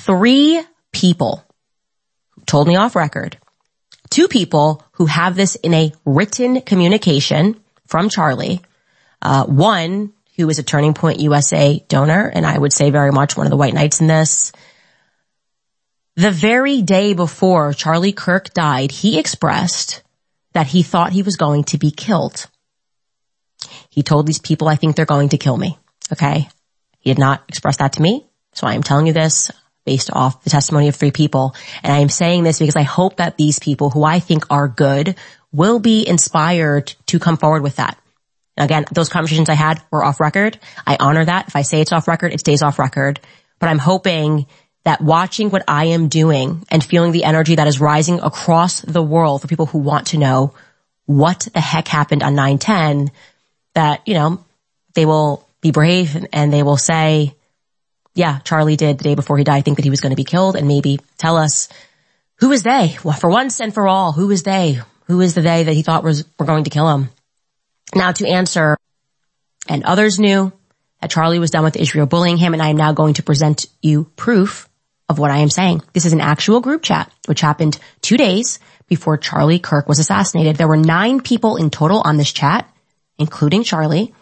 3 people who told me off record, 2 people who have this in a written communication from Charlie, one who is a Turning Point USA donor, and I would say very much one of the white knights in this. The very day before Charlie Kirk died, he expressed that he thought he was going to be killed. He told these people, I think they're going to kill me. Okay. He did not express that to me. So I am telling you this based off the testimony of 3 people. And I am saying this because I hope that these people who I think are good will be inspired to come forward with that. Again, those conversations I had were off record. I honor that. If I say it's off record, it stays off record. But I'm hoping that watching what I am doing and feeling the energy that is rising across the world for people who want to know what the heck happened on 9/10, that, they will be brave and they will say, yeah, Charlie did the day before he died think that he was going to be killed, and maybe tell us, who is they? Well, for once and for all, who is they? Who is the they that he thought were going to kill him? Now to answer, and others knew that Charlie was done with Israel bullying him, and I am now going to present you proof of what I am saying. This is an actual group chat, which happened 2 days before Charlie Kirk was assassinated. There were 9 people in total on this chat, including Charlie.